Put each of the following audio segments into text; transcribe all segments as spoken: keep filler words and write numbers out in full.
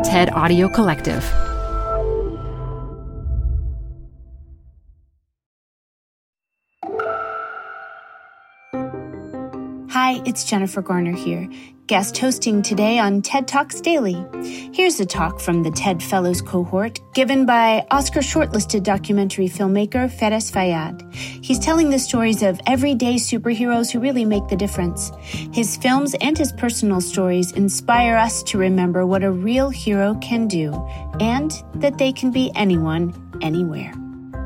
TED Audio Collective. Hi, it's Jennifer Garner here, guest hosting today on TED Talks Daily. Here's a talk from the TED Fellows cohort given by Oscar shortlisted documentary filmmaker Feres Fayyad. He's telling the stories of everyday superheroes who really make the difference. His films and his personal stories inspire us to remember what a real hero can do and that they can be anyone, anywhere.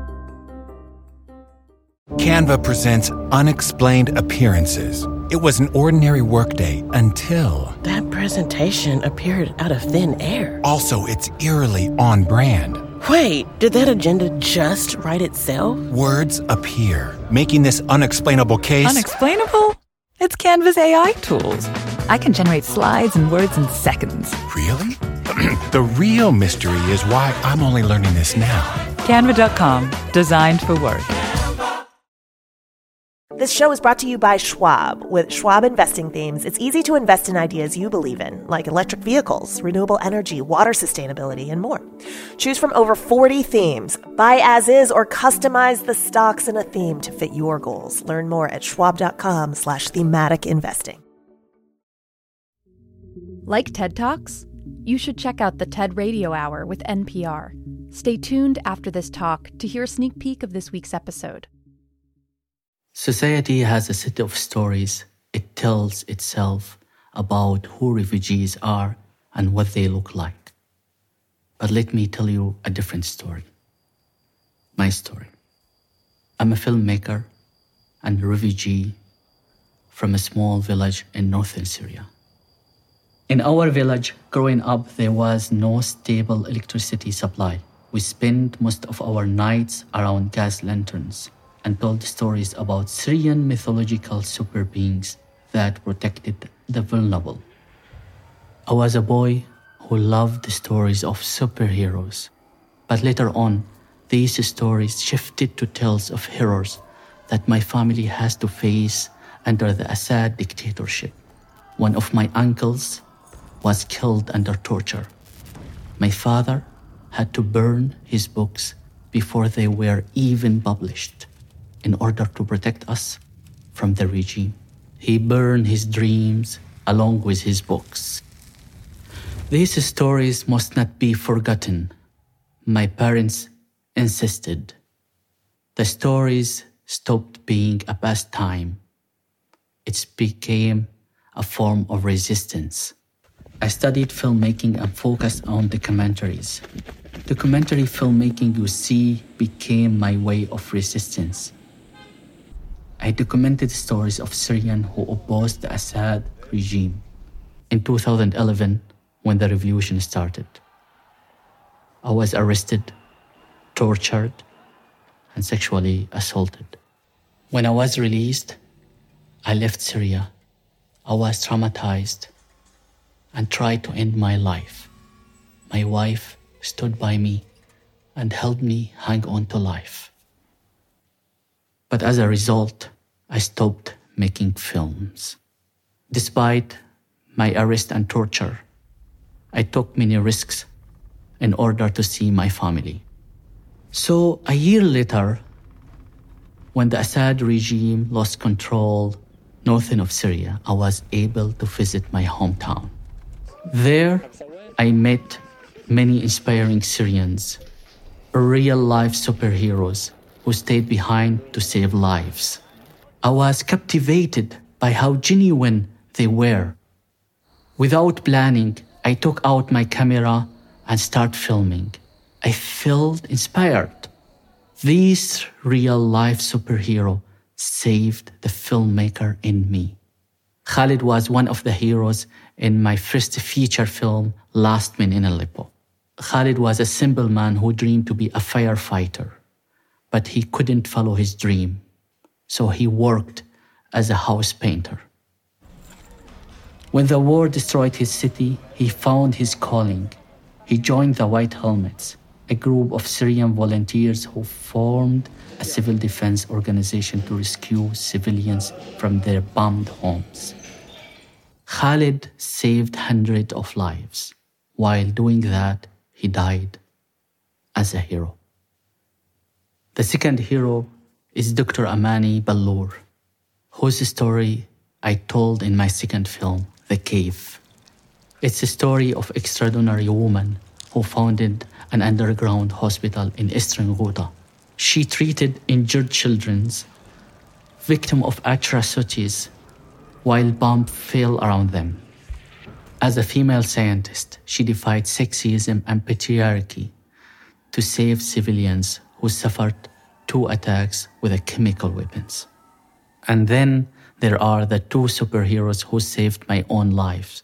Canva presents Unexplained Appearances. It was an ordinary workday until... That presentation appeared out of thin air. Also, it's eerily on brand. Wait, did that agenda just write itself? Words appear, making this unexplainable case... Unexplainable? It's Canva's A I tools. I can generate slides and words in seconds. Really? The real mystery is why I'm only learning this now. Canva dot com, designed for work. This show is brought to you by Schwab. With Schwab investing themes, it's easy to invest in ideas you believe in, like electric vehicles, renewable energy, water sustainability, and more. Choose from over forty themes. Buy as is or customize the stocks in a theme to fit your goals. Learn more at schwab.com slash thematic investing. Like TED Talks? You should check out the TED Radio Hour with N P R. Stay tuned after this talk to hear a sneak peek of this week's episode. Society has a set of stories it tells itself about who refugees are and what they look like. But let me tell you a different story. My story. I'm a filmmaker and a refugee from a small village in northern Syria. In our village, growing up, there was no stable electricity supply. We spent most of our nights around gas lanterns and told stories about Syrian mythological super beings that protected the vulnerable. I was a boy who loved the stories of superheroes, but later on, these stories shifted to tales of horrors that my family has to face under the Assad dictatorship. One of my uncles was killed under torture. My father had to burn his books before they were even published, in order to protect us from the regime. He burned his dreams along with his books. These stories must not be forgotten. My parents insisted. The stories stopped being a pastime. It became a form of resistance. I studied filmmaking and focused on documentaries. Documentary filmmaking, you see, became my way of resistance. I documented stories of Syrians who opposed the Assad regime in two thousand eleven when the revolution started. I was arrested, tortured, and sexually assaulted. When I was released, I left Syria. I was traumatized and tried to end my life. My wife stood by me and helped me hang on to life. But as a result, I stopped making films. Despite my arrest and torture, I took many risks in order to see my family. So a year later, when the Assad regime lost control northern of Syria, I was able to visit my hometown. There, I met many inspiring Syrians, real-life superheroes who stayed behind to save lives. I was captivated by how genuine they were. Without planning, I took out my camera and started filming. I felt inspired. This real-life superhero saved the filmmaker in me. Khalid was one of the heroes in my first feature film, Last Man in Aleppo. Khalid was a simple man who dreamed to be a firefighter, but he couldn't follow his dream, so he worked as a house painter. When the war destroyed his city, he found his calling. He joined the White Helmets, a group of Syrian volunteers who formed a civil defense organization to rescue civilians from their bombed homes. Khalid saved hundreds of lives. While doing that, he died as a hero. The second hero is Doctor Amani Ballour, whose story I told in my second film, The Cave. It's a story of an extraordinary woman who founded an underground hospital in Eastern Ghouta. She treated injured children, victims of atrocities, while bombs fell around them. As a female scientist, she defied sexism and patriarchy to save civilians who suffered two attacks with a chemical weapons. And then there are the two superheroes who saved my own lives,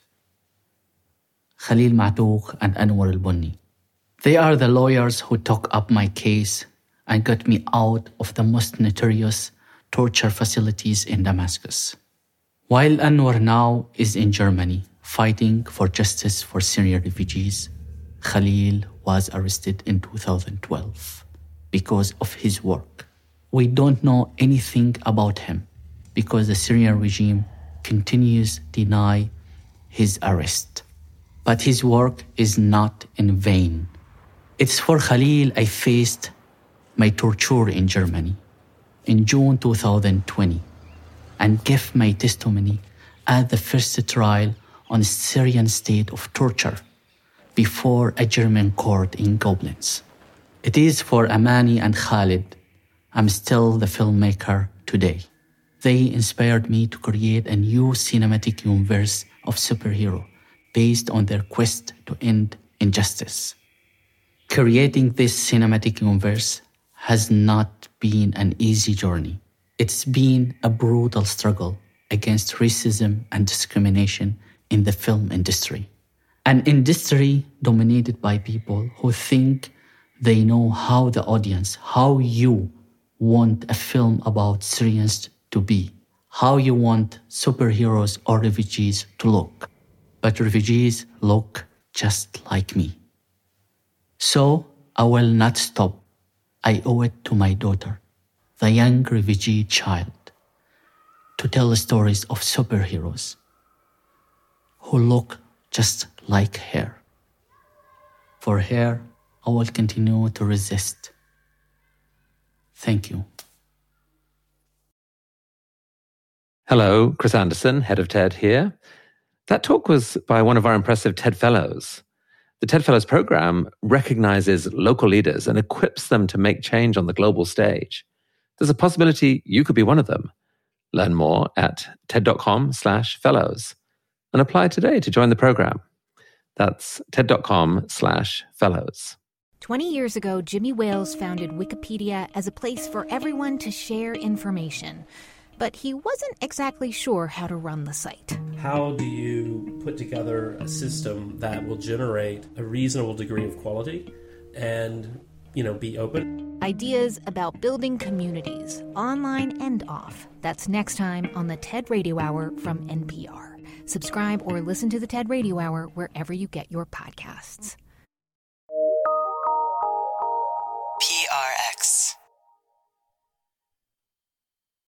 Khalil Ma'touk and Anwar al-Bunni. They are the lawyers who took up my case and got me out of the most notorious torture facilities in Damascus. While Anwar now is in Germany, fighting for justice for Syrian refugees, Khalil was arrested in two thousand twelve because of his work. We don't know anything about him because the Syrian regime continues to deny his arrest. But his work is not in vain. It's for Khalil I faced my torture in Germany in June two thousand twenty and gave my testimony at the first trial on the Syrian state of torture before a German court in Koblenz. It is for Amani and Khalid I'm still the filmmaker today. They inspired me to create a new cinematic universe of superheroes based on their quest to end injustice. Creating this cinematic universe has not been an easy journey. It's been a brutal struggle against racism and discrimination in the film industry. An industry dominated by people who think they know how the audience, how you want a film about Syrians to be, how you want superheroes or refugees to look. But refugees look just like me. So I will not stop. I owe it to my daughter, the young refugee child, to tell stories of superheroes who look just like her. For her, I will continue to resist. Thank you. Hello, Chris Anderson, head of TED here. That talk was by one of our impressive TED Fellows. The TED Fellows program recognizes local leaders and equips them to make change on the global stage. There's a possibility you could be one of them. Learn more at ted.com slash fellows and apply today to join the program. That's ted.com slash fellows. twenty years ago, Jimmy Wales founded Wikipedia as a place for everyone to share information. But he wasn't exactly sure how to run the site. How do you put together a system that will generate a reasonable degree of quality and, you know, be open? Ideas about building communities, online and off. That's next time on the TED Radio Hour from N P R. Subscribe or listen to the TED Radio Hour wherever you get your podcasts.